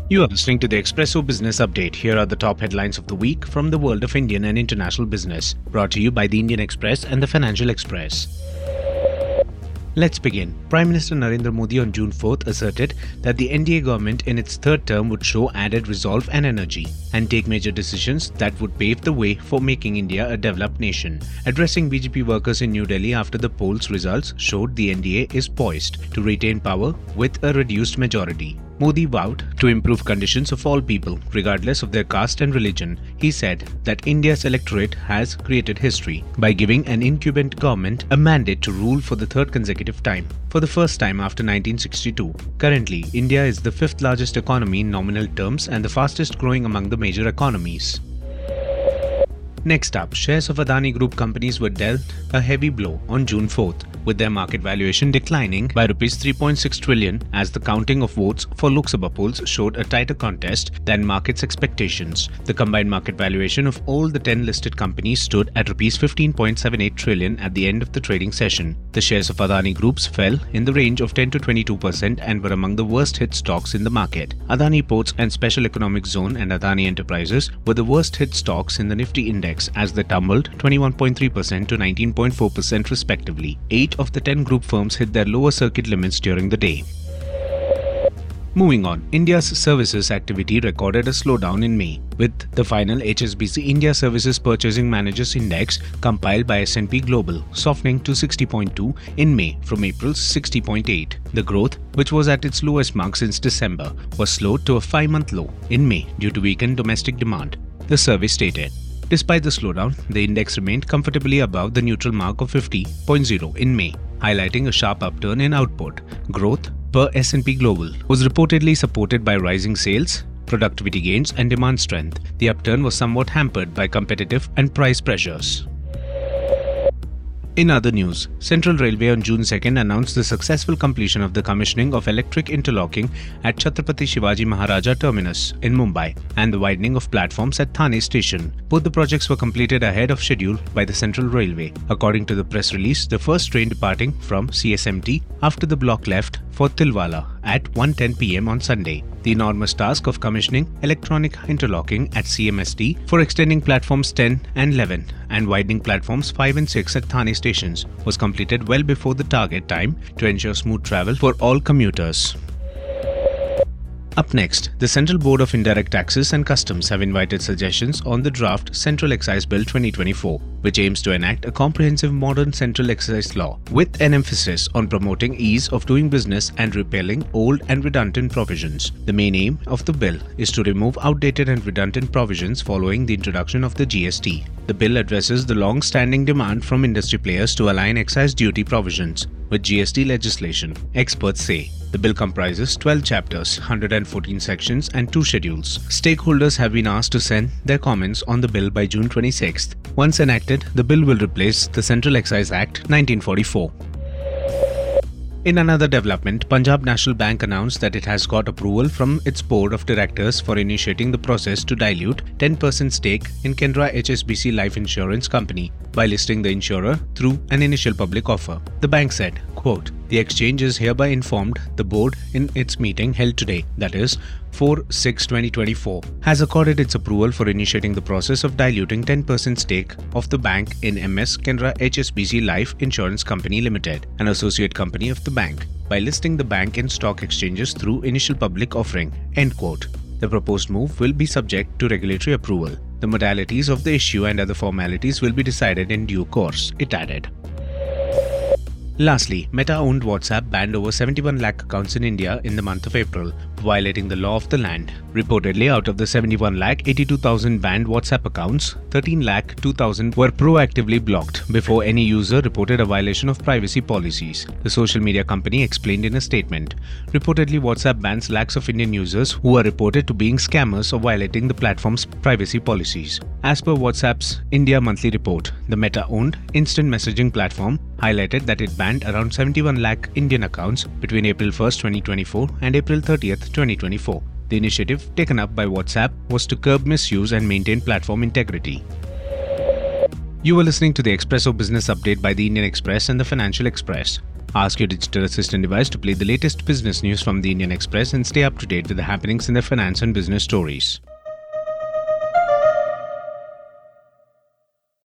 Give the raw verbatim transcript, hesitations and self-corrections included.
You are listening to the Expresso Business Update. Here are the top headlines of the week from the world of Indian and international business, brought to you by the Indian Express and the Financial Express. Let's begin. Prime Minister Narendra Modi on June fourth asserted that the N D A government in its third term would show added resolve and energy and take major decisions that would pave the way for making India a developed nation. Addressing B J P workers in New Delhi after the polls results showed the N D A is poised to retain power with a reduced majority. Modi vowed to improve conditions of all people, regardless of their caste and religion. He said that India's electorate has created history by giving an incumbent government a mandate to rule for the third consecutive time, for the first time after nineteen sixty-two. Currently, India is the fifth largest economy in nominal terms and the fastest growing among the major economies. Next up, shares of Adani Group companies were dealt a heavy blow on June fourth, with their market valuation declining by rupees three point six trillion as the counting of votes for Lok Sabha polls showed a tighter contest than markets' expectations. The combined market valuation of all the ten listed companies stood at rupees fifteen point seven eight trillion at the end of the trading session. The shares of Adani Groups fell in the range of ten to twenty-two percent and were among the worst hit stocks in the market. Adani Ports and Special Economic Zone and Adani Enterprises were the worst hit stocks in the Nifty index as they tumbled twenty-one point three percent to nineteen point four percent respectively. Eight of the ten group firms hit their lower circuit limits during the day. Moving on, India's services activity recorded a slowdown in May, with the final H S B C India Services Purchasing Managers Index compiled by S and P Global softening to sixty point two in May from April's sixty point eight. The growth, which was at its lowest mark since December, was slowed to a five-month low in May due to weakened domestic demand, the survey stated. Despite the slowdown, the index remained comfortably above the neutral mark of fifty point zero in May, highlighting a sharp upturn in output. Growth, per S and P Global, was reportedly supported by rising sales, productivity gains and demand strength. The upturn was somewhat hampered by competitive and price pressures. In other news, Central Railway on June second announced the successful completion of the commissioning of electric interlocking at Chhatrapati Shivaji Maharaja Terminus in Mumbai and the widening of platforms at Thane Station. Both the projects were completed ahead of schedule by the Central Railway. According to the press release, the first train departing from C S M T after the block left for Tilwala at one ten p m on Sunday. The enormous task of commissioning electronic interlocking at C M S T for extending platforms ten and eleven and widening platforms five and six at Thane stations was completed well before the target time to ensure smooth travel for all commuters. Up next, the Central Board of Indirect Taxes and Customs have invited suggestions on the draft Central Excise Bill twenty twenty-four, which aims to enact a comprehensive modern central excise law with an emphasis on promoting ease of doing business and repealing old and redundant provisions. The main aim of the bill is to remove outdated and redundant provisions following the introduction of the G S T. The bill addresses the long-standing demand from industry players to align excise duty provisions with G S T legislation, experts say. The bill comprises twelve chapters, one hundred fourteen sections and two schedules. Stakeholders have been asked to send their comments on the bill by June twenty-sixth. Once enacted, the bill will replace the Central Excise Act nineteen forty-four. In another development, Punjab National Bank announced that it has got approval from its board of directors for initiating the process to dilute ten percent stake in Canara H S B C Life Insurance Company by listing the insurer through an initial public offer. The bank said, quote, "The exchange is hereby informed the board in its meeting held today, that is, four six twenty twenty-four, has accorded its approval for initiating the process of diluting ten percent stake of the bank in M S Canara H S B C Life Insurance Company Limited, an associate company of the bank, by listing the bank in stock exchanges through initial public offering." End quote. The proposed move will be subject to regulatory approval. The modalities of the issue and other formalities will be decided in due course, it added. Lastly, Meta-owned WhatsApp banned over seventy-one lakh accounts in India in the month of April, violating the law of the land. Reportedly, out of the seventy-one lakh eighty-two thousand banned WhatsApp accounts, thirteen lakh two thousand were proactively blocked before any user reported a violation of privacy policies, the social media company explained in a statement. Reportedly, WhatsApp bans lakhs of Indian users who are reported to being scammers or violating the platform's privacy policies. As per WhatsApp's India monthly report, the Meta-owned instant messaging platform highlighted that it banned around seventy-one lakh Indian accounts between April first twenty twenty-four and April thirtieth twenty twenty-four. The initiative taken up by WhatsApp was to curb misuse and maintain platform integrity. You were listening to the Expresso Business Update by the Indian Express and the Financial Express. Ask your digital assistant device to play the latest business news from the Indian Express and stay up to date with the happenings in the finance and business stories.